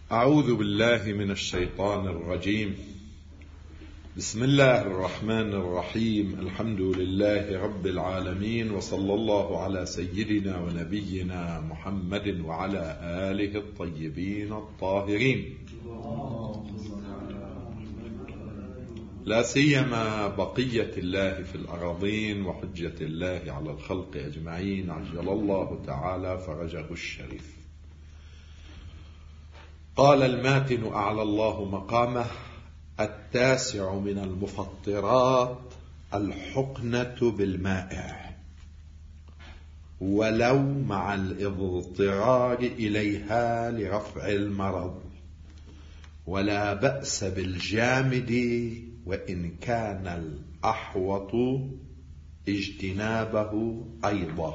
أعوذ بالله من الشيطان الرجيم. بسم الله الرحمن الرحيم. الحمد لله رب العالمين، وصلى الله على سيدنا ونبينا محمد وعلى آله الطيبين الطاهرين، لا سيما بقية الله في الأراضين وحجة الله على الخلق أجمعين، عجل الله تعالى فرجه الشريف. قال الماتن أعلى الله مقامه: التاسع من المفطرات الحقنة بالمائع، ولو مع الاضطرار إليها لرفع المرض، ولا بأس بالجامد وإن كان الأحوط اجتنابه أيضا.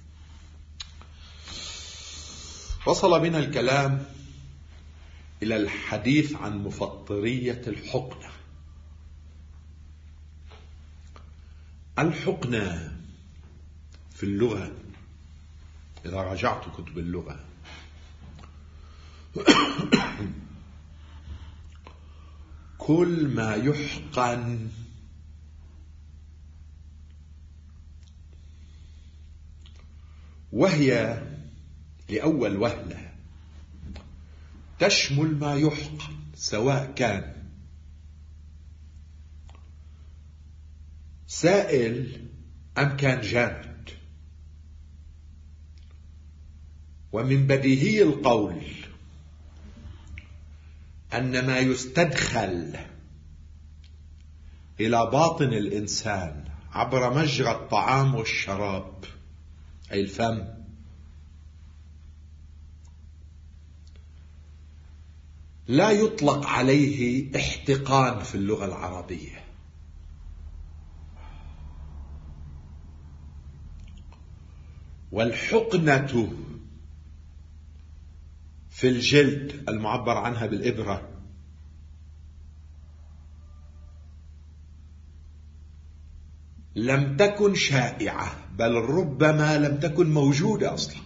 وصل بنا الكلام إلى الحديث عن مفطرية الحقنة. الحقنة في اللغة، إذا رجعت كتب اللغة، كل ما يحقن وهي لأول وهلة تشمل ما يحقن، سواء كان سائل أم كان جامد. ومن بديهي القول أن ما يستدخل إلى باطن الإنسان عبر مجرى الطعام والشراب، أي الفم، لا يطلق عليه احتقان في اللغة العربية، والحقنة في الجلد المعبر عنها بالإبرة لم تكن شائعة، بل ربما لم تكن موجودة أصلا.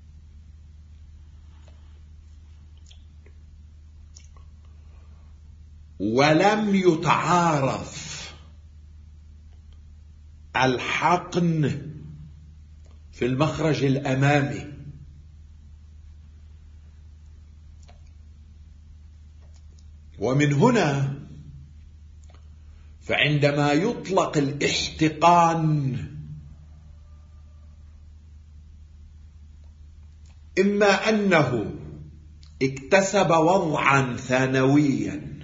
ولم يتعارف الحقن في المخرج الأمامي، ومن هنا فعندما يطلق الاحتقان إما أنه اكتسب وضعا ثانويا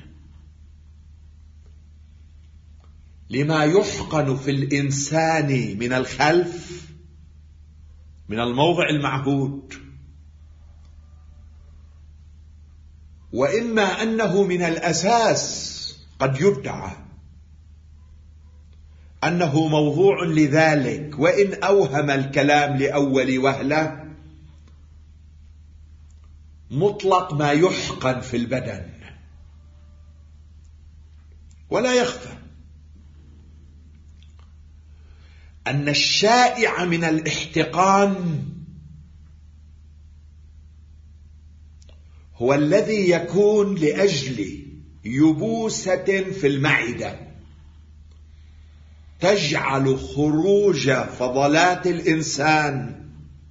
لما يحقن في الإنسان من الخلف، من الموضع المعهود، وإما أنه من الأساس قد يدعى أنه موضوع لذلك، وإن أوهم الكلام لأول وهلة مطلق ما يحقن في البدن. ولا يخفى أن الشائع من الاحتقان هو الذي يكون لأجل يبوسة في المعدة تجعل خروج فضلات الإنسان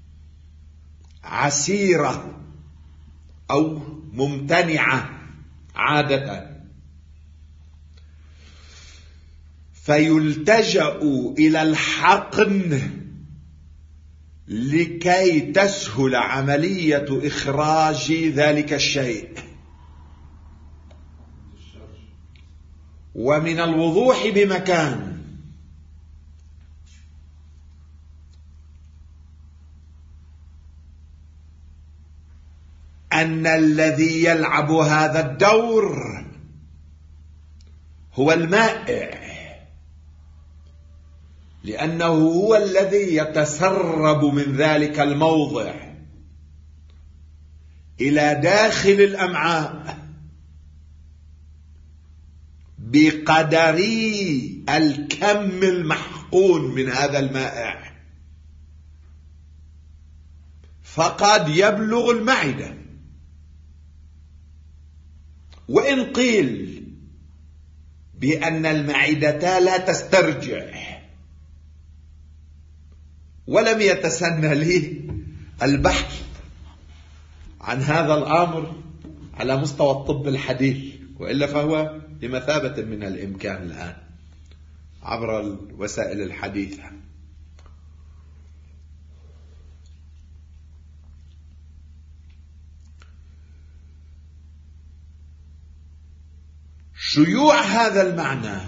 عسيرة أو ممتنعة عادة، فيلتجأ إلى الحقن لكي تسهل عملية إخراج ذلك الشيء. ومن الوضوح بمكان أن الذي يلعب هذا الدور هو المائع، لأنه هو الذي يتسرب من ذلك الموضع إلى داخل الأمعاء بقدر الكم المحقون من هذا المائع، فقد يبلغ المعدة، وإن قيل بأن المعدة لا تسترجع، ولم يتسنى لي البحث عن هذا الأمر على مستوى الطب الحديث، وإلا فهو بمثابة من الإمكان الآن عبر الوسائل الحديثة. شيوع هذا المعنى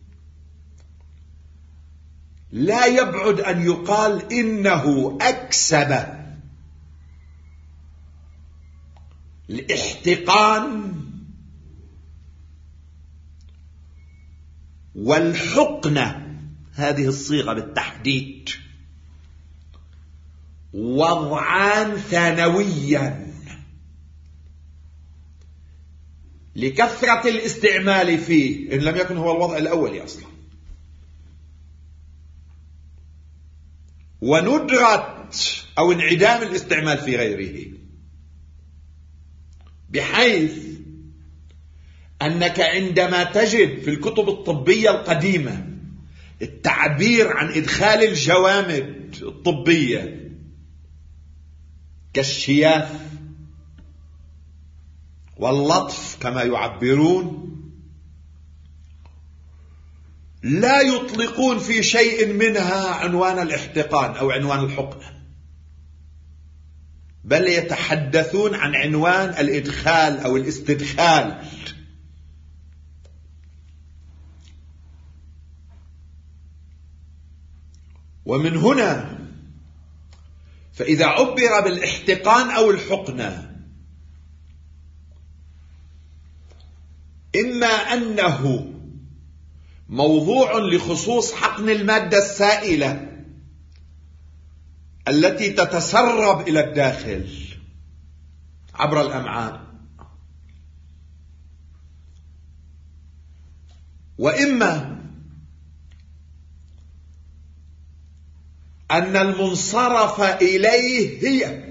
لا يبعد أن يقال إنه أكسب الاحتقان والحقنة، هذه الصيغة بالتحديد، وضعان ثانويا لكثرة الاستعمال فيه، إن لم يكن هو الوضع الأول أصلا، وندرة أو انعدام الاستعمال في غيره، بحيث أنك عندما تجد في الكتب الطبية القديمة التعبير عن إدخال الجوامد الطبية كالشياف واللطف كما يعبرون، لا يطلقون في شيء منها عنوان الاحتقان أو عنوان الحقنة، بل يتحدثون عن عنوان الإدخال أو الاستدخال. ومن هنا فإذا عبر بالاحتقان أو الحقنة، إما أنه موضوع لخصوص حقن المادة السائلة التي تتسرب إلى الداخل عبر الأمعاء، وإما أن المنصرف إليه هي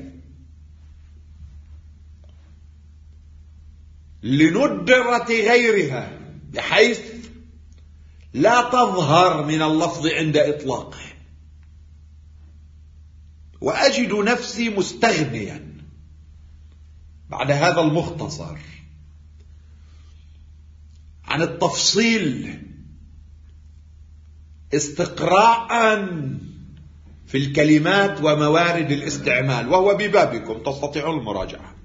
لندرة غيرها، بحيث لا تظهر من اللفظ عند إطلاقه. وأجد نفسي مستغنيا بعد هذا المختصر عن التفصيل استقراء في الكلمات وموارد الاستعمال، وهو ببابكم تستطيعون المراجعة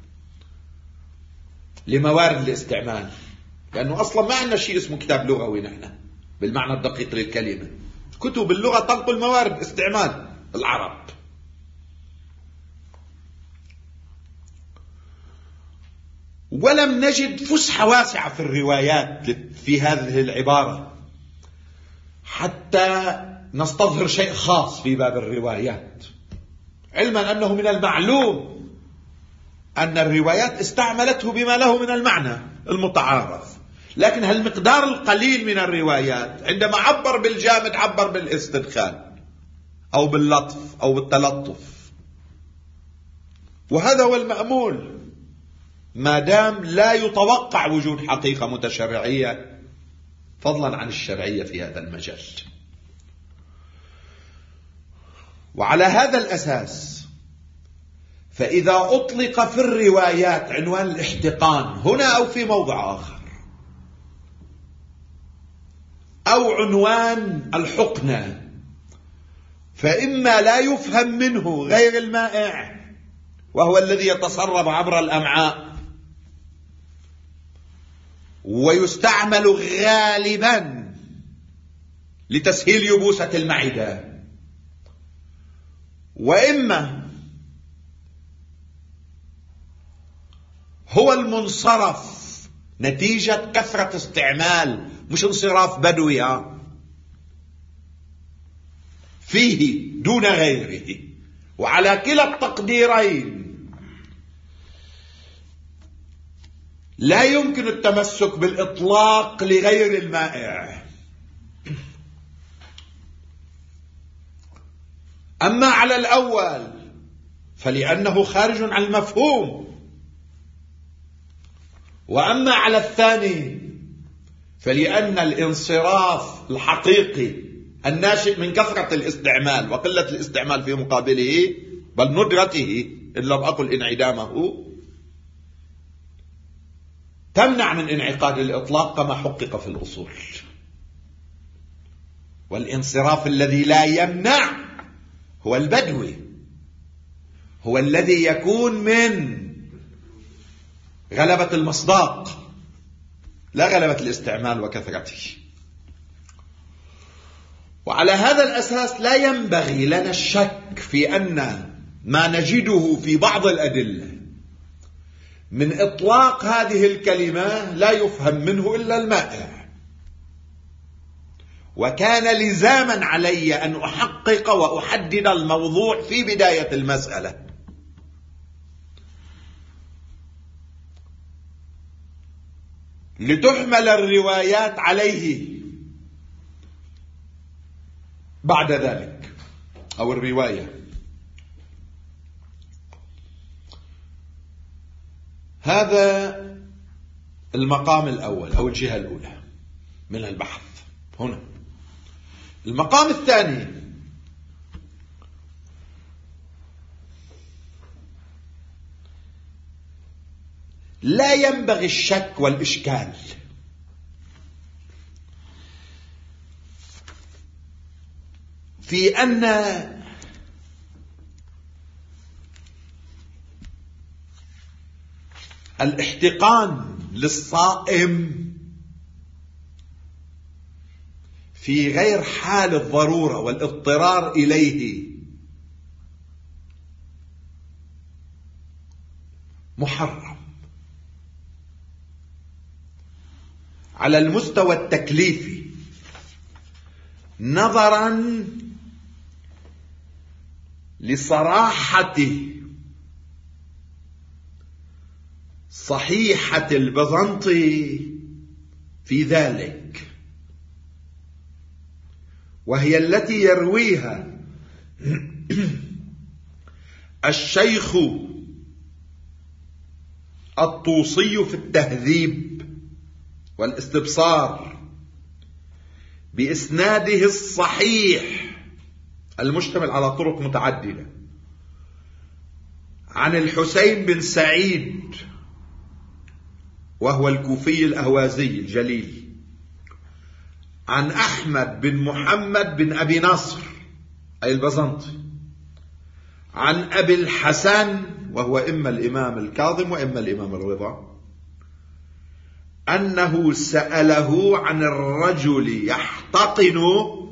لموارد الاستعمال، لأنه أصلا ما عندنا شيء اسمه كتاب لغوي نحن بالمعنى الدقيق للكلمة. كتب اللغة تنقل موارد استعمال العرب. ولم نجد فسحة واسعة في الروايات في هذه العبارة حتى نستظهر شيء خاص في باب الروايات، علما أنه من المعلوم أن الروايات استعملته بما له من المعنى المتعارف، لكن هالمقدار القليل من الروايات عندما عبر بالجامد عبر بالاستدخال أو باللطف أو بالتلطف، وهذا هو المأمول ما دام لا يتوقع وجود حقيقة متشرعية فضلا عن الشرعية في هذا المجال. وعلى هذا الأساس فإذا أطلق في الروايات عنوان الاحتقان هنا أو في موضع آخر، أو عنوان الحقنة، فإما لا يفهم منه غير المائع وهو الذي يتسرب عبر الأمعاء ويستعمل غالبا لتسهيل يبوسة المعدة، وإما هو المنصرف نتيجة كثرة استعمال، مش انصراف بدوي فيه دون غيره. وعلى كلا التقديرين لا يمكن التمسك بالإطلاق لغير المائع. أما على الأول فلأنه خارج عن المفهوم، وأما على الثاني فلأن الانصراف الحقيقي الناشئ من كثرة الاستعمال وقلة الاستعمال في مقابله بل ندرته إن لم أقل انعدامه تمنع من انعقاد الإطلاق كما حقق في الأصول. والانصراف الذي لا يمنع هو البدوي، هو الذي يكون من غلبة المصداق لا غلبة الاستعمال وكثرته. وعلى هذا الأساس لا ينبغي لنا الشك في أن ما نجده في بعض الأدلة من إطلاق هذه الكلمة لا يفهم منه إلا المائع. وكان لزاما علي أن أحقق وأحدد الموضوع في بداية المسألة، لتحمل الروايات عليه بعد ذلك، أو الرواية. هذا المقام الأول أو الجهة الأولى من البحث. هنا المقام الثاني، لا ينبغي الشك والإشكال في أن الاحتقان للصائم في غير حال الضرورة والاضطرار إليه محرم على المستوى التكليفي، نظرا لصراحة صحيحة البزنطي في ذلك، وهي التي يرويها الشيخ الطوسي في التهذيب والاستبصار بإسناده الصحيح المشتمل على طرق متعددة عن الحسين بن سعيد وهو الكوفي الأهوازي الجليل، عن أحمد بن محمد بن أبي نصر أي البزنطي، عن أبي الحسن وهو إما الإمام الكاظم وإما الإمام الرضا، أنه سأله عن الرجل يحتقن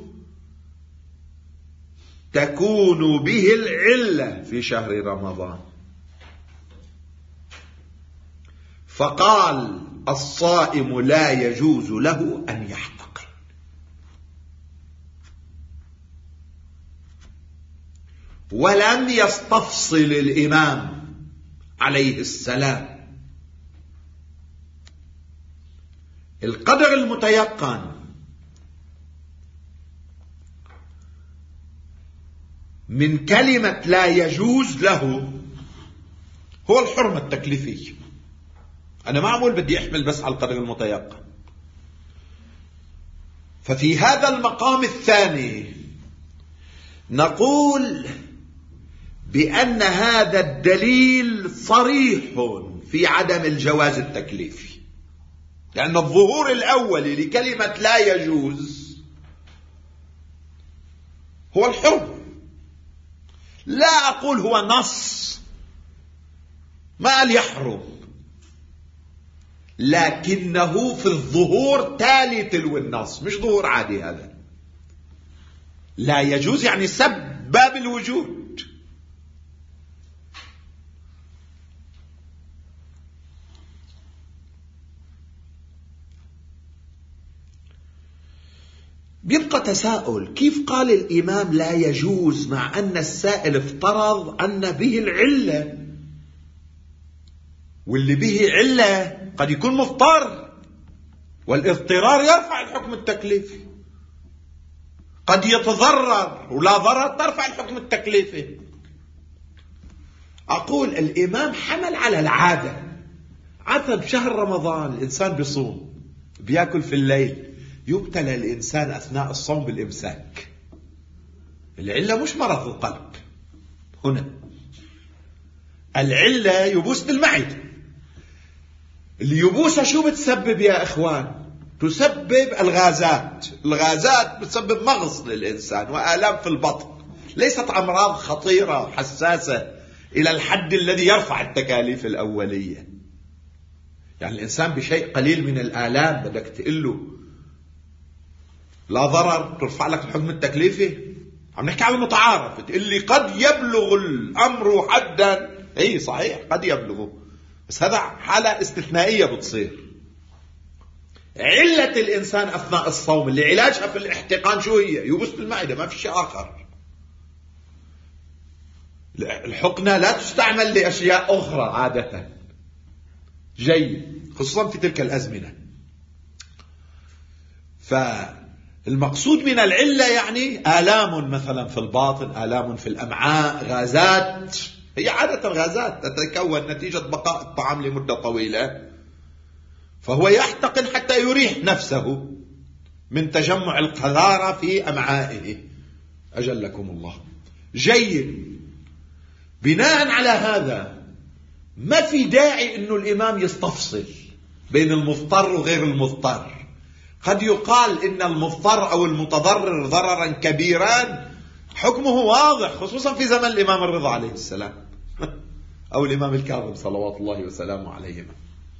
تكون به العلة في شهر رمضان، فقال الصائم لا يجوز له أن يحتقن. ولم يستفصل الإمام عليه السلام القدر المتيقن من كلمة لا يجوز له هو الحرمة التكليفية. أنا معمول بدي أحمل بس على القدر المتيقن. ففي هذا المقام الثاني نقول بأن هذا الدليل صريح في عدم الجواز التكليفي، لأن الظهور الأول لكلمة لا يجوز هو الحرمة. لا أقول هو نص ما قال يحرم، لكنه في الظهور تالي تلو النص، مش ظهور عادي. هذا لا يجوز يعني سب باب الوجود. بيبقى تساؤل، كيف قال الإمام لا يجوز مع أن السائل افترض أن به العلة، واللي به علة قد يكون مضطر، والاضطرار يرفع الحكم التكليفي. قد يتضرر ولا ضرر ترفع الحكم التكليفي. أقول الإمام حمل على العادة، عادة بشهر رمضان الإنسان بيصوم، بيأكل في الليل، يبتلى الإنسان أثناء الصوم بالإمساك. العلة مش مرض القلب هنا، العلة يبوس بالمعدة. اليبوسة شو بتسبب يا إخوان؟ تسبب الغازات. الغازات بتسبب مغص للإنسان وآلام في البطن، ليست أمراض خطيرة حساسة إلى الحد الذي يرفع التكاليف الأولية. يعني الإنسان بشيء قليل من الآلام بدك تقول له لا ضرر، ترفع لك الحكم التكليفي. عم نحكي على المتعارف، تقول لي قد يبلغ الأمر حدا. اي صحيح قد يبلغه، بس هذا حالة استثنائية بتصير. علة الإنسان أثناء الصوم اللي علاجها في الاحتقان شو هي؟ يبوس بالمعدة، ما في شيء آخر. الحقنة لا تستعمل لأشياء أخرى عادة. جيد، خصوصا في تلك الأزمنة. فالمقصود من العلة يعني آلام مثلا في الباطن، آلام في الأمعاء، غازات. هي عادة غازات تتكون نتيجة بقاء الطعام لمدة طويلة، فهو يحتقن حتى يريح نفسه من تجمع القذارة في أمعائه. أجلكم الله. جيد، بناء على هذا ما في داعي أنه الإمام يستفصل بين المضطر وغير المضطر. قد يقال إن المضطر أو المتضرر ضررا كبيرا حكمه واضح، خصوصا في زمن الإمام الرضا عليه السلام أو الإمام الكاظم صلوات الله وسلامه عليهما.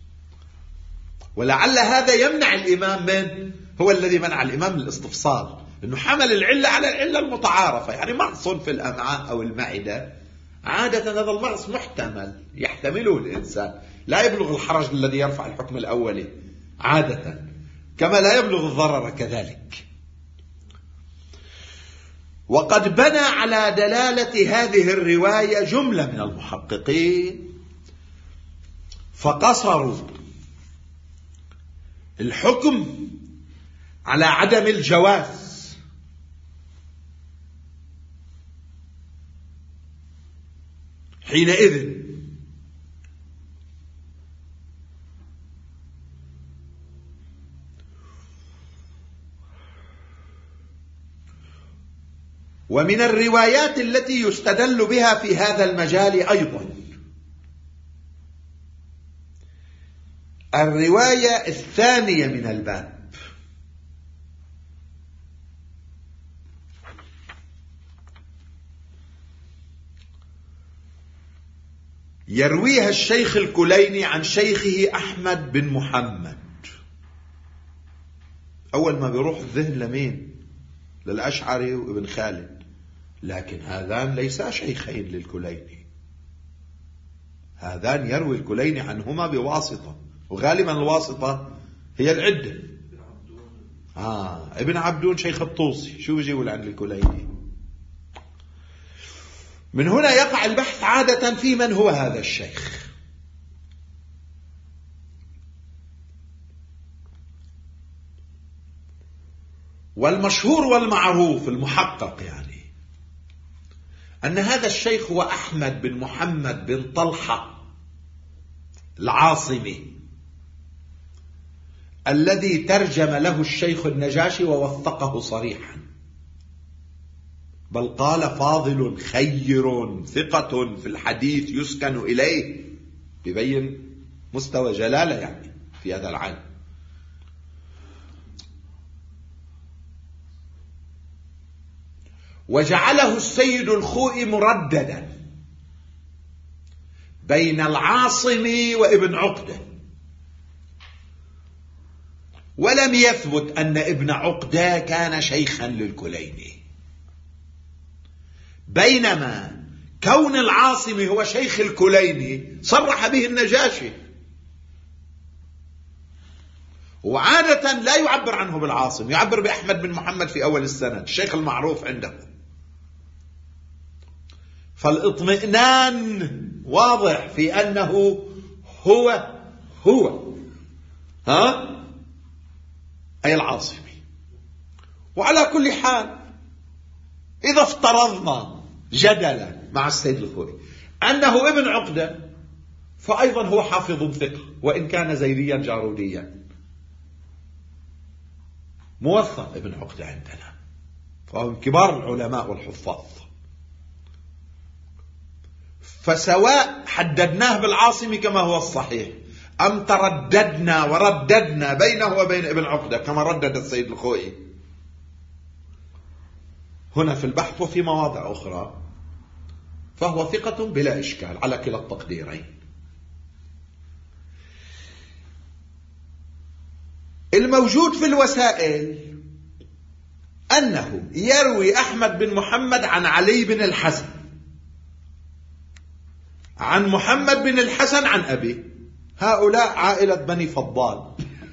ولعل هذا يمنع الإمام من، هو الذي منع الإمام من الاستفصال، أنه حمل العلة على العلة المتعارفة. يعني مغص في الأمعاء أو المعدة، عادة هذا المغص محتمل، يحتمله الإنسان، لا يبلغ الحرج الذي يرفع الحكم الأولي عادة، كما لا يبلغ الضرر كذلك. وقد بنى على دلالة هذه الرواية جملة من المحققين فقصروا الحكم على عدم الجواز، حينئذ ومن الروايات التي يستدل بها في هذا المجال أيضا الرواية الثانية من الباب، يرويها الشيخ الكليني عن شيخه أحمد بن محمد. أول ما بيروح الذهن لمين؟ للأشعري وابن خالد، لكن هذان ليسا شيخين للكليني، هذان يروي الكليني عنهما بواسطة، وغالبا الواسطة هي العدة. ابن عبدون شيخ الطوسي، شو بيجيبوا عن الكليني؟ من هنا يقع البحث عادة في من هو هذا الشيخ. والمشهور والمعروف المحقق يعني أن هذا الشيخ هو أحمد بن محمد بن طلحة العاصمي، الذي ترجم له الشيخ النجاشي ووثقه صريحا، بل قال فاضل خير ثقة في الحديث يسكن إليه، يبين مستوى جلالة يعني في هذا العلم. وجعله السيد الخوئي مرددا بين العاصم وابن عقدة، ولم يثبت أن ابن عقدة كان شيخا للكليني، بينما كون العاصم هو شيخ الكليني صرح به النجاشي، وعادة لا يعبر عنه بالعاصم، يعبر بأحمد بن محمد في أول السند، الشيخ المعروف عنده. فالاطمئنان واضح في أنه هو أي العاصمي. وعلى كل حال إذا افترضنا جدلا مع السيد الخوئي أنه ابن عقدة، فأيضا هو حافظ ثقة وإن كان زيديا جاروديا. موثق ابن عقدة عندنا، فهو من كبار العلماء والحفاظ. فسواء حددناه بالعاصمة كما هو الصحيح أم ترددنا ورددنا بينه وبين ابن عقدة كما ردد السيد الخوئي هنا في البحث وفي مواضع أخرى، فهو ثقة بلا إشكال على كلا التقديرين. الموجود في الوسائل أنه يروي أحمد بن محمد عن علي بن الحسن عن محمد بن الحسن عن أبيه. هؤلاء عائلة بني فضال.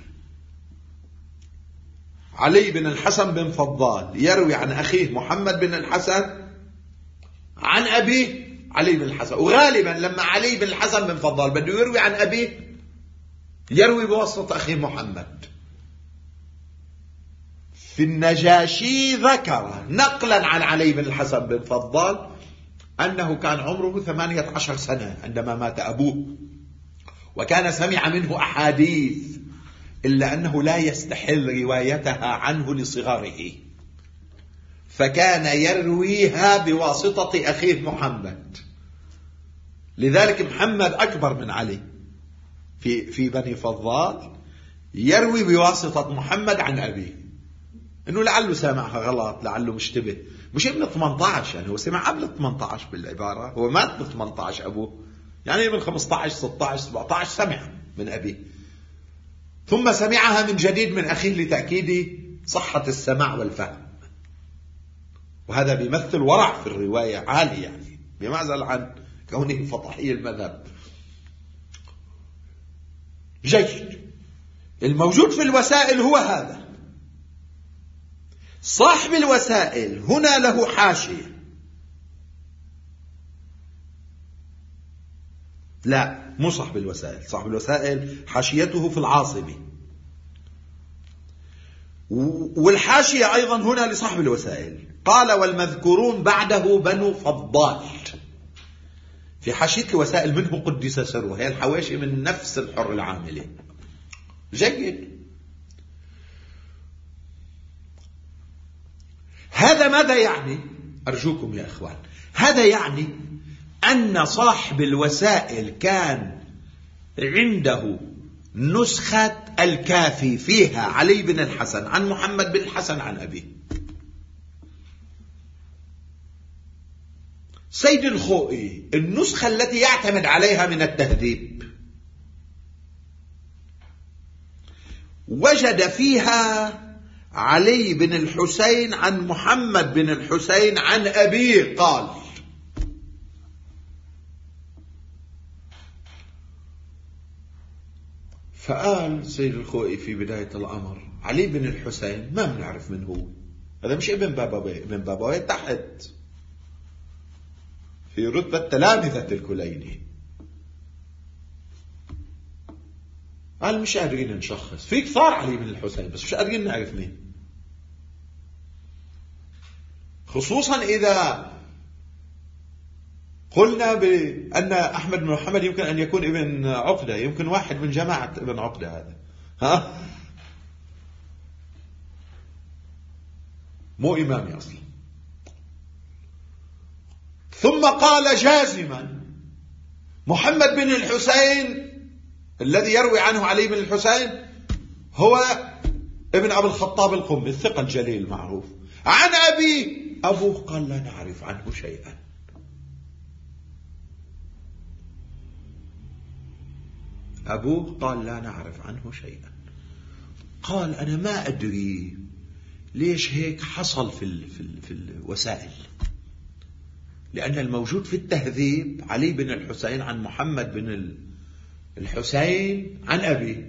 علي بن الحسن بن فضال يروي عن أخيه محمد بن الحسن عن أبيه علي بن الحسن. وغالبا لما علي بن الحسن بن فضال بده يروي عن أبيه يروي بواسطة أخيه محمد. في النجاشي ذكر نقلا عن علي بن الحسن بن فضال أنه كان عمره 18 سنة عندما مات أبوه، وكان سمع منه أحاديث إلا أنه لا يستحل روايتها عنه لصغره، فكان يرويها بواسطة أخيه محمد. لذلك محمد أكبر من علي في بني فضال يروي بواسطة محمد عن أبيه، إنه لعله سامعها غلط، لعله مشتبه. مش ابن 18، يعني هو سمع قبل 18 بالعبارة، هو مات ب 18 أبوه، يعني من 15 16 17 سمع من أبيه، ثم سمعها من جديد من أخيه لتأكيد صحة السماع والفهم. وهذا بيمثل ورع في الرواية عالي، يعني بمعزل عن كونه فطحي المذهب. جيد. الموجود في الوسائل هو هذا. صاحب الوسائل هنا له حاشية، لا مو صاحب الوسائل، صاحب الوسائل حاشيته في العاصمة، والحاشية أيضا هنا لصاحب الوسائل. قال والمذكورون بعده بنو فضال. في حاشية الوسائل منه قدس سره، هي الحواشي من نفس الحر العاملي. جيد. هذا ماذا يعني؟ أرجوكم يا إخوان، هذا يعني أن صاحب الوسائل كان عنده نسخة الكافي فيها علي بن الحسن عن محمد بن الحسن عن أبيه. سيد الخوئي النسخة التي يعتمد عليها من التهذيب وجد فيها علي بن الحسين عن محمد بن الحسين عن أبيه قال. فقال سيد الخوئي في بداية الأمر علي بن الحسين ما بنعرف من هو، هذا مش ابن بابويه، ابن بابويه تحت في رتبة تلامذة الكليني. قال مش قادرين نشخص، في كثار علي بن الحسين بس مش قادرين نعرف مين، خصوصا إذا قلنا بأن أحمد بن محمد يمكن أن يكون ابن عقدة، يمكن واحد من جماعة ابن عقدة هذا، ها مو إمامي أصلا. ثم قال جازما محمد بن الحسين الذي يروي عنه علي بن الحسين هو ابن أبي الخطاب القمي الثقة الجليل المعروف. عن أبوه قال لا نعرف عنه شيئا. أبوه قال لا نعرف عنه شيئا. قال أنا ما أدري ليش هيك حصل في الوسائل، لأن الموجود في التهذيب علي بن الحسين عن محمد بن الحسين عن أبيه،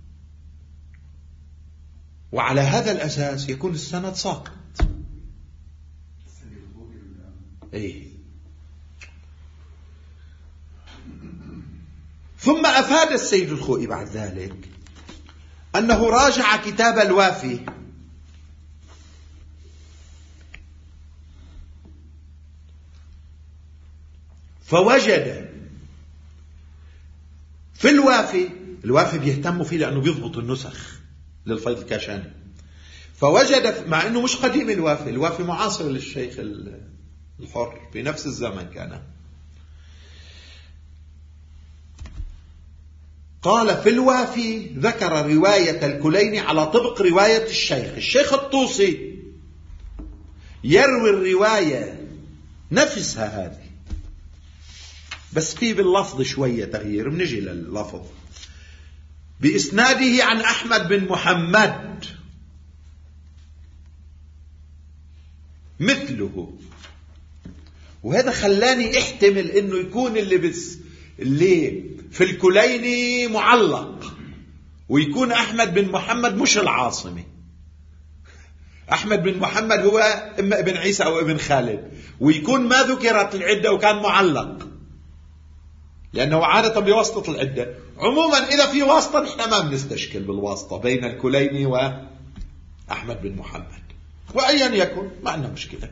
وعلى هذا الأساس يكون السند ساقط. إيه. ثم أفاد السيد الخوئي بعد ذلك أنه راجع كتاب الوافي فوجد في الوافي بيهتموا فيه لأنه بيضبط النسخ للفيض الكاشاني. فوجد مع أنه مش قديم الوافي معاصر للشيخ الحر في نفس الزمن كان. قال في الوافي ذكر رواية الكليني على طبق رواية الشيخ الطوسي يروي الرواية نفسها هذه، بس في باللفظ شوية تغيير. بنجي لللفظ. بإسناده عن أحمد بن محمد مثله، وهذا خلاني احتمل انه يكون اللي في الكليني معلق، ويكون أحمد بن محمد مش العاصمي. أحمد بن محمد هو إما ابن عيسى أو ابن خالد، ويكون ما ذكرت العدة وكان معلق لأنه عادة بواسطة العدة. عموما إذا في واسطة نحن ما بنستشكل بالواسطة بين الكليني وأحمد بن محمد، وأيا يكن ما عندنا مشكلة.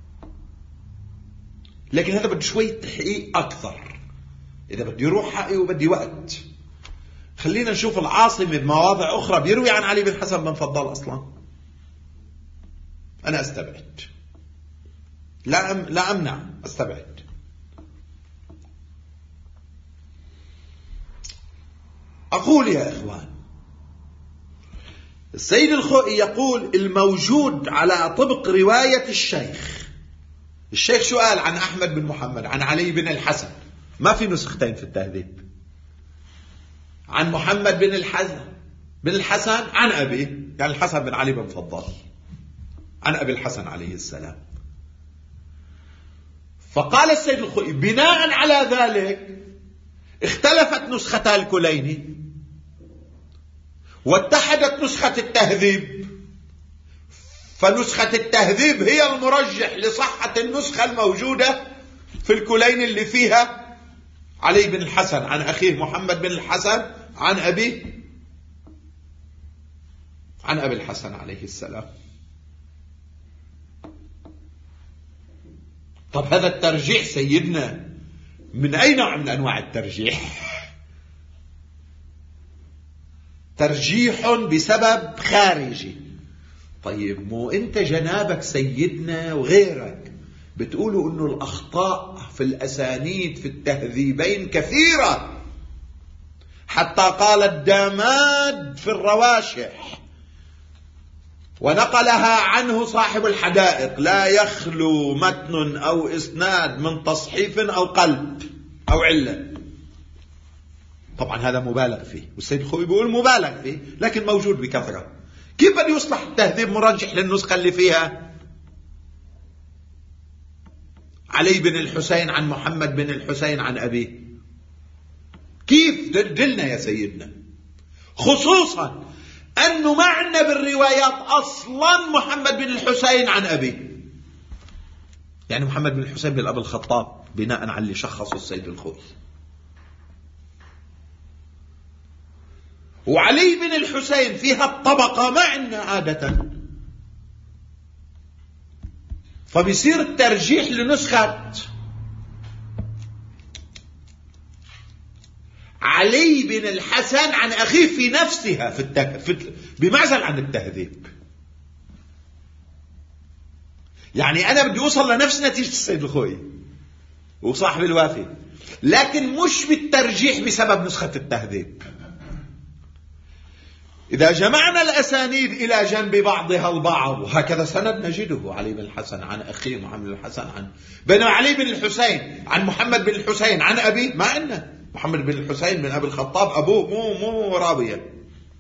لكن هذا بده شوية تحقيق أكثر، إذا بدي يروح حقي وبدي وقت. خلينا نشوف العاصمي بمواضع أخرى بيروي عن علي بن حسن بن فضال أصلا. أنا أستبعد، لا أمنع، أستبعد. أقول يا إخوان، السيد الخوئي يقول الموجود على طبق رواية الشيخ شو قال عن أحمد بن محمد عن علي بن الحسن؟ ما في نسختين في التهذيب. عن محمد بن الحسن عن أبيه، يعني الحسن بن علي بن فضال، عن أبي الحسن عليه السلام. فقال السيد الخوئي بناء على ذلك اختلفت نسختا الكليني واتحدت نسخة التهذيب، فنسخة التهذيب هي المرجح لصحة النسخة الموجودة في الكليني اللي فيها علي بن الحسن عن أخيه محمد بن الحسن عن أبي الحسن عليه السلام. طب هذا الترجيح سيدنا من أي نوع من أنواع الترجيح؟ ترجيح بسبب خارجي. طيب مو أنت جنابك سيدنا وغيرك بتقولوا أنه الأخطاء في الأسانيد في التهذيبين كثيرة، حتى قال الداماد في الرواشح ونقلها عنه صاحب الحدائق: لا يخلو متن أو إسناد من تصحيف أو قلب أو علة. طبعا هذا مبالغ فيه، والسيد الخوئي بيقول مبالغ فيه لكن موجود بكثرة. كيف بده يصلح التهذيب مرجح للنسخة اللي فيها علي بن الحسين عن محمد بن الحسين عن أبيه؟ كيف؟ دلنا يا سيدنا، خصوصا أنه ما عندنا بالروايات أصلا محمد بن الحسين عن أبيه. يعني محمد بن الحسين بن أبي الخطاب بناء على اللي شخصه السيد الخوئي. وعلي بن الحسين فيها الطبقة ما عندنا عادة، فبيصير الترجيح لنسخة علي بن الحسن عن أخيه في نفسها بمعزل عن التهذيب. يعني أنا بدي أوصل لنفس نتيجة السيد الخوئي وصاحب الوافي، لكن مش بالترجيح بسبب نسخة التهذيب. إذا جمعنا الأسانيد إلى جنب بعضها البعض، وهكذا سند نجده علي بن الحسن عن أخيه محمد بن الحسن عن، بينما علي بن الحسين عن محمد بن الحسين عن أبي ما عندنا. محمد بن الحسين من أبي الخطاب أبوه مو راوية،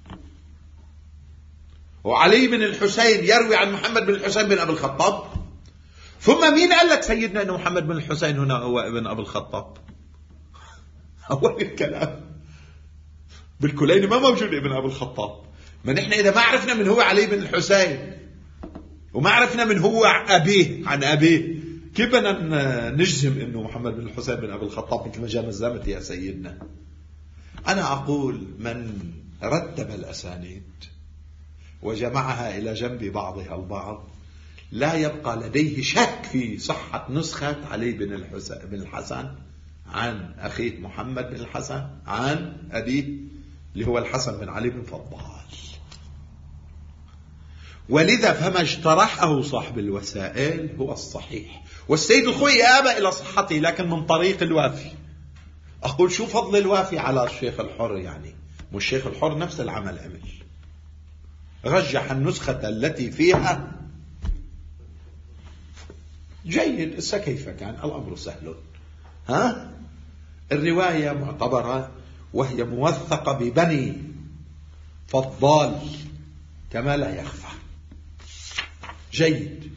وعلي بن الحسين يروي عن محمد بن الحسين بن أبي الخطاب. ثم مين قال لك سيدنا أن محمد بن الحسين هنا هو ابن أبي الخطاب؟ أول الكلام بالكليني ما موجود ابن أبي الخطاب. ما نحن إذا ما عرفنا من هو علي بن الحسين وما عرفنا من هو أبيه عن أبيه، كيف بدنا نجزم أنه محمد بن الحسين بن أبي الخطاب مثل ما جمزمت يا سيدنا؟ أنا أقول من رتب الأسانيد وجمعها إلى جنب بعضها البعض لا يبقى لديه شك في صحة نسخة علي بن الحسن عن أخيه محمد بن الحسن عن أبيه اللي هو الحسن بن علي بن فضال. ولذا فما اجترحه صاحب الوسائل هو الصحيح، والسيد الخوئي آبى إلى صحته لكن من طريق الوافي. أقول شو فضل الوافي على الشيخ الحر؟ يعني مش الشيخ الحر نفس العمل عمل، رجح النسخة التي فيها جيد. إسا كيف كان الأمر سهل. الرواية معتبرة وهي موثقة ببني فضال كما لا يخفى. جيد.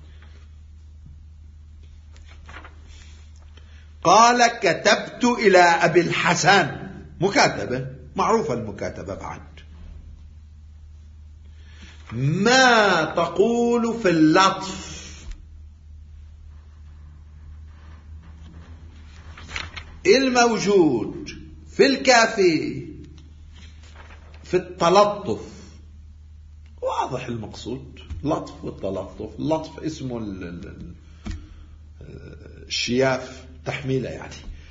قال كتبت إلى أبي الحسن، مكاتبة معروفة، المكاتبة بعد. ما تقول في اللطف؟ الموجود في الكافي في التلطف واضح المقصود، لطف والتلطف. اللطف اسمه الشياف تحميله يعني،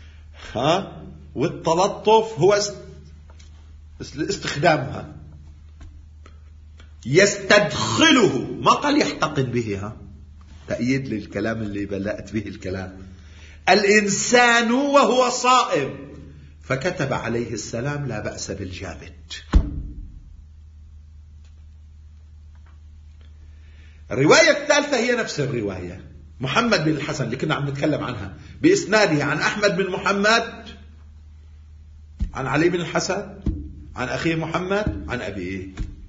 والتلطف هو استخدامها. يستدخله، ما قال يحتقن به، تأييد للكلام اللي بدأت به الكلام. الإنسان وهو صائم، فكتب عليه السلام لا بأس بالجامد. الرواية الثالثة هي نفس الرواية، محمد بن الحسن اللي كنا عم نتكلم عنها، بإسناده عن أحمد بن محمد عن علي بن الحسن عن أخيه محمد عن أبيه.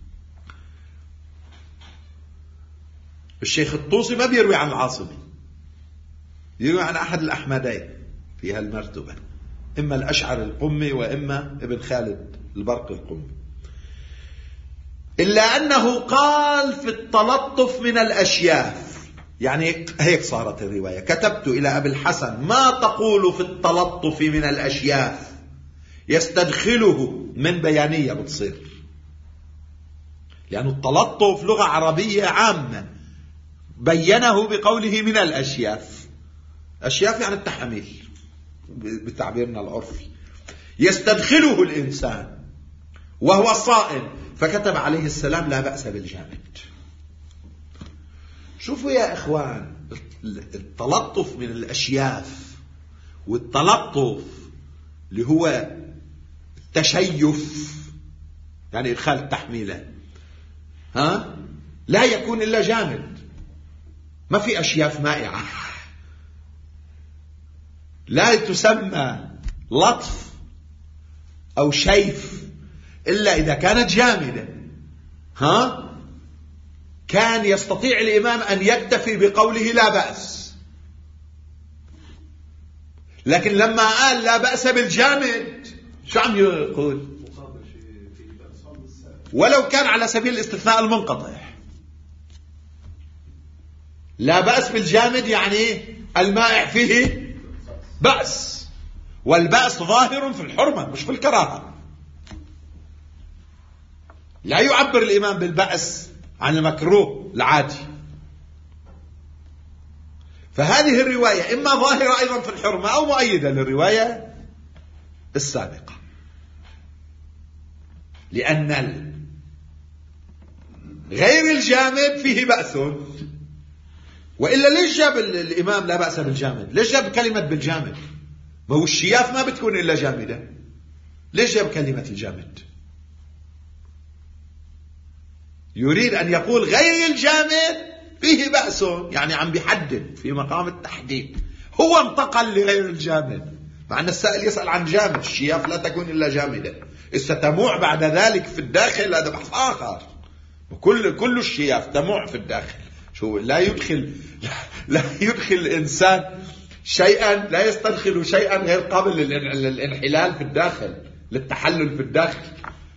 الشيخ الطوسي ما بيروي عن العاصمي، يروي عن أحد الأحمدين في هالمرتبة، إما الأشعر القمي وإما ابن خالد البرق القمي. إلا أنه قال في التلطف من الأشياف، يعني هيك صارت الرواية. كتبت إلى أبي الحسن ما تقول في التلطف من الأشياف، يستدخله من بيانية بتصير، لأن التلطف لغة عربية عامة، بينه بقوله من الأشياف. أشياف يعني التحاميل بتعبيرنا العرفي. يستدخله الإنسان وهو صائم، فكتب عليه السلام لا بأس بالجامد. شوفوا يا إخوان، التلطف من الأشياف والتلطف اللي هو التشيف يعني إدخال التحميلة، لا يكون إلا جامد. ما في أشياف مائعة، لا تسمى لطف أو شيف إلا إذا كانت جامدة. كان يستطيع الإمام أن يكتفي بقوله لا بأس، لكن لما قال لا بأس بالجامد شو عم يقول؟ ولو كان على سبيل الاستثناء المنقطع. لا بأس بالجامد يعني المائع فيه بأس، والبأس ظاهر في الحرمة مش في الكراهة. لا يعبر الإمام بالبأس عن المكروه العادي. فهذه الرواية إما ظاهرة أيضا في الحرمة أو مؤيدة للرواية السابقة، لأن غير الجامد فيه بأس. وإلا ليش جاب الإمام لا بأس بالجامد؟ ليش جاب كلمة بالجامد؟ ما هو الشياف ما بتكون إلا جامدة، ليش جاب كلمة الجامد؟ يريد أن يقول غير الجامد فيه بأس، يعني عم بيحدد في مقام التحديد. هو انتقل لغير الجامد، مع أن السائل يسأل عن جامد. الشياف لا تكون إلا جامدة، ستموع بعد ذلك في الداخل، هذا بحث آخر. كل الشياف تموع في الداخل. شو لا يدخل الإنسان شيئا، لا يستدخل شيئا غير قابل للانحلال في الداخل، للتحلل في الداخل.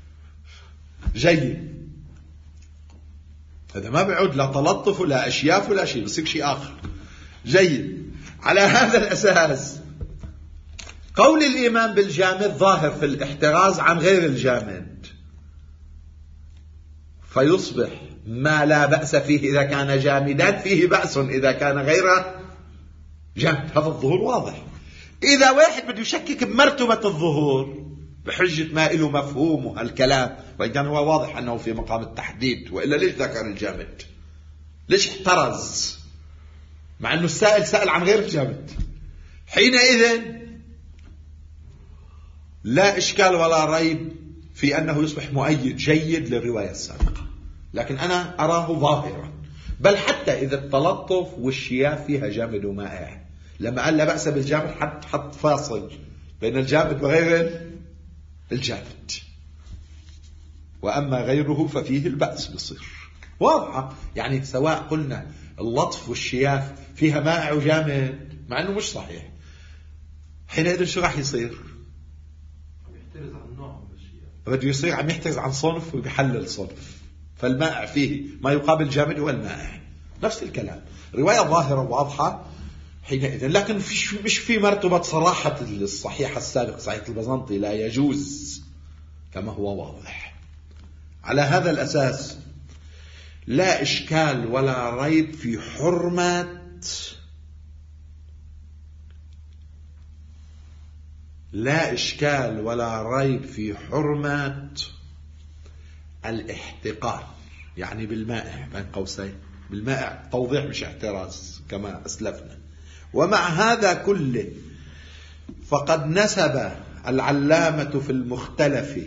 جيد. هذا ما بيعود لا تلطف ولا أشياف ولا شيء، بس شيء آخر. جيد. على هذا الأساس قول الإمام بالجامد ظاهر في الاحتراز عن غير الجامد، فيصبح ما لا بأس فيه إذا كان جامدا فيه بأس إذا كان غير جامد. هذا الظهور واضح. إذا واحد بده يشكك بمرتبة الظهور بحجة ما له مفهوم الكلام، وإن كان هو واضح أنه في مقام التحديد، وإلا ليش ذكر الجامد؟ ليش احترز مع أنه السائل سأل عن غير الجامد؟ حينئذ لا إشكال ولا ريب في أنه يصبح مؤيد جيد للرواية السابقة، لكن أنا أراه ظاهرا. بل حتى إذا التلطف والشياف فيها جامد ومائع، لما قال لا بأس بالجامد حط فاصل بين الجامد وغير الجامد، وأما غيره ففيه البأس بصير واضحة. يعني سواء قلنا اللطف والشياف فيها مائع وجامد مع أنه مش صحيح، حينئذ شو راح يصير؟ يحترز عن نوع بده يصير عم يحترز عن صنف ويحلل صنف، فالمائع فيه ما يقابل جامد هو المائع. نفس الكلام، رواية ظاهرة واضحة حينئذ، لكن مش في مرتبة صراحة الصحيحة السابق صحيح البزنطي، لا يجوز كما هو واضح. على هذا الأساس لا إشكال ولا ريب في حرمة الاحتقار، يعني بالمائع بين قوسين، بالمائع توضيح مش احتراز كما أسلفنا. ومع هذا كله فقد نسب العلامة في المختلف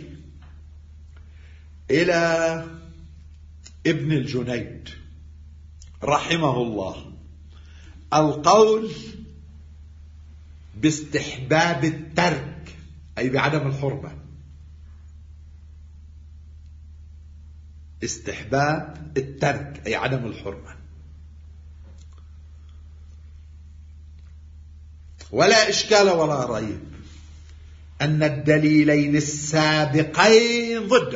إلى ابن الجنيد رحمه الله القول باستحباب الترك، أي بعدم الحرمة، استحباب الترك أي عدم الحرمة. ولا إشكال ولا ريب أن الدليلين السابقين ضده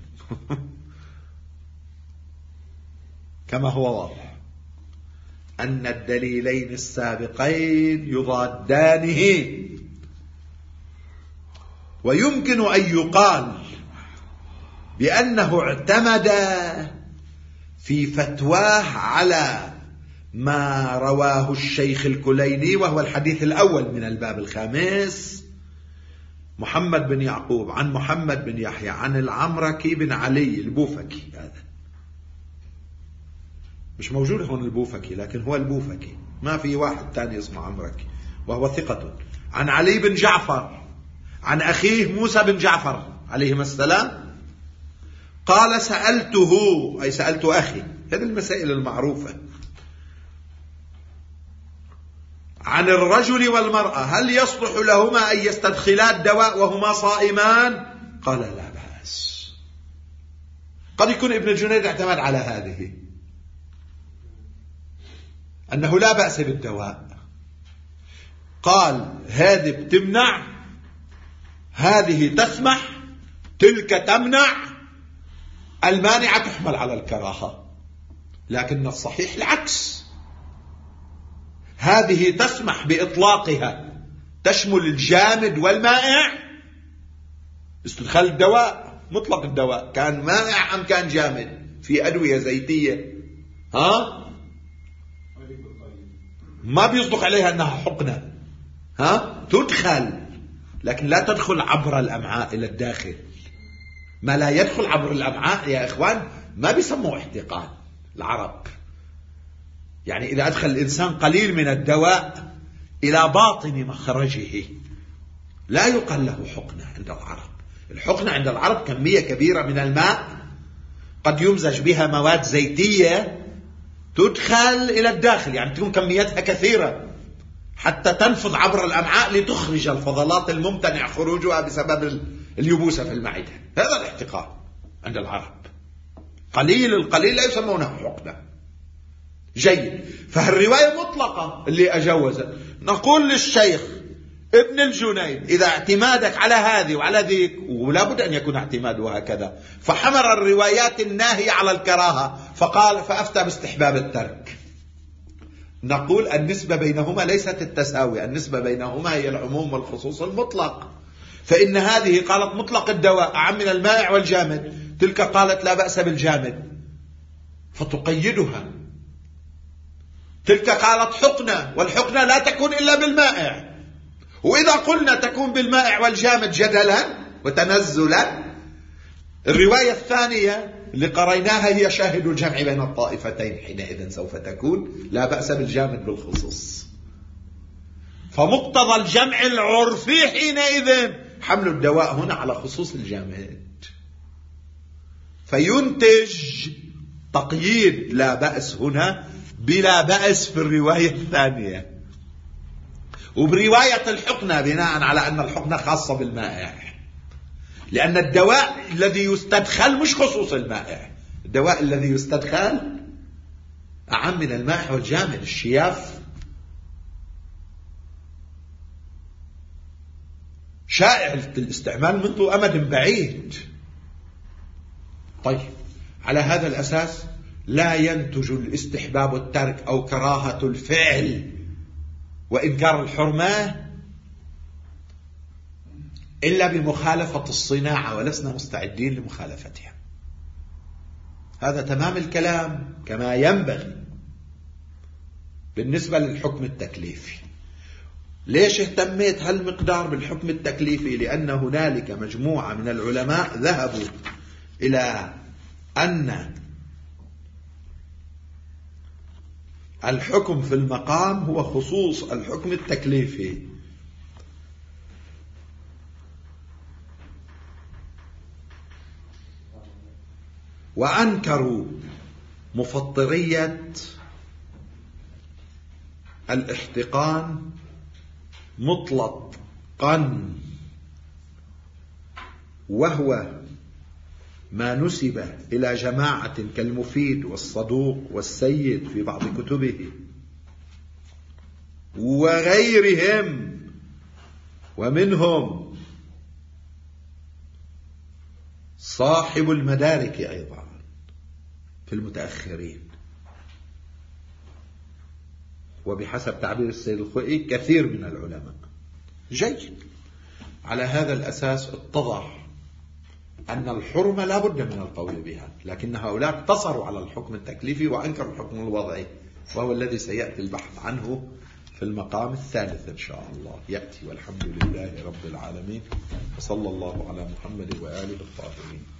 كما هو واضح أن الدليلين السابقين يضادانه. ويمكن أن يقال بأنه اعتمد في فتواه على ما رواه الشيخ الكليني، وهو الحديث الأول من الباب الخامس، محمد بن يعقوب عن محمد بن يحيى عن العمركي بن علي البوفكي. هذا مش موجود هون البوفكي، لكن هو البوفكي، ما في واحد تاني اسمه عمركي، وهو ثقة. عن علي بن جعفر عن أخيه موسى بن جعفر عليهما السلام قال سألته، أي سألت أخي، هذه المسائل المعروفة، عن الرجل والمرأة هل يصلح لهما أن يستدخلا الدواء وهما صائمان؟ قال لا بأس. قد يكون ابن الجنيد اعتمد على هذه، أنه لا بأس بالدواء، قال هذه بتمنع، هذه تسمح، تلك تمنع، المانعة تحمل على الكراهة. لكن الصحيح العكس، هذه تسمح بإطلاقها، تشمل الجامد والمائع، استدخال الدواء، مطلق الدواء كان مائع أم كان جامد، في أدوية زيتية ما بيصدق عليها أنها حقنة، تدخل، لكن لا تدخل عبر الأمعاء إلى الداخل. ما لا يدخل عبر الأمعاء يا إخوان ما بيسموه احتقان العرب. يعني إذا أدخل الإنسان قليل من الدواء إلى باطن مخرجه لا يقال له حقنة عند العرب. الحقنة عند العرب كمية كبيرة من الماء قد يمزج بها مواد زيتية تدخل إلى الداخل، يعني تكون كميتها كثيرة حتى تنفذ عبر الأمعاء لتخرج الفضلات الممتنع خروجها بسبب اليبوسة في المعدة. هذا الاحتقان عند العرب، قليل القليل لا يسمونه حقنة. جيد، فالرواية مطلقة اللي أجوزت. نقول للشيخ ابن الجنيد إذا اعتمادك على هذه وعلى ذيك، ولا بد أن يكون اعتماده هكذا، فحمر الروايات الناهية على الكراهة فقال فأفتى باستحباب الترك، نقول النسبة بينهما ليست التساوي، النسبة بينهما هي العموم والخصوص المطلق. فإن هذه قالت مطلق الدواء أعم من المائع والجامد، تلك قالت لا بأس بالجامد فتقيدها، تلك قالت حقنة والحقنة لا تكون إلا بالمائع، وإذا قلنا تكون بالمائع والجامد جدلا وتنزلا، الرواية الثانية اللي قريناها هي شاهد الجمع بين الطائفتين، حينئذ سوف تكون لا بأس بالجامد بالخصوص. فمقتضى الجمع العرفي حينئذ حمل الدواء هنا على خصوص الجامد، فينتج تقييد لا بأس هنا بلا بأس في الرواية الثانية. وبرواية الحقنة بناء على أن الحقنة خاصة بالمائع، لأن الدواء الذي يستدخل مش خصوص المائع، الدواء الذي يستدخل أعم من المائع والجامد. الشياف شائع الاستعمال منذ أمد بعيد. طيب، على هذا الأساس لا ينتج الاستحباب الترك أو كراهة الفعل وإنكار الحرمة إلا بمخالفة الصناعة، ولسنا مستعدين لمخالفتها. هذا تمام الكلام كما ينبغي بالنسبة للحكم التكليفي. ليش اهتميت هالمقدار بالحكم التكليفي؟ لأن هنالك مجموعة من العلماء ذهبوا إلى أن الحكم في المقام هو خصوص الحكم التكليفي، وأنكروا مفطرية الاحتقان مطلقا، وهو ما نسب إلى جماعة كالمفيد والصدوق والسيد في بعض كتبه وغيرهم، ومنهم صاحب المدارك أيضا في المتأخرين، وبحسب تعبير السيد الخوئي كثير من العلماء. جيد. على هذا الأساس اتضح أن الحرمة لا بد من القول بها، لكن هؤلاء اقتصروا على الحكم التكليفي وأنكروا الحكم الوضعي، وهو الذي سيأتي البحث عنه في المقام الثالث إن شاء الله يأتي. والحمد لله رب العالمين، وصلى الله على محمد وآله الطاهرين.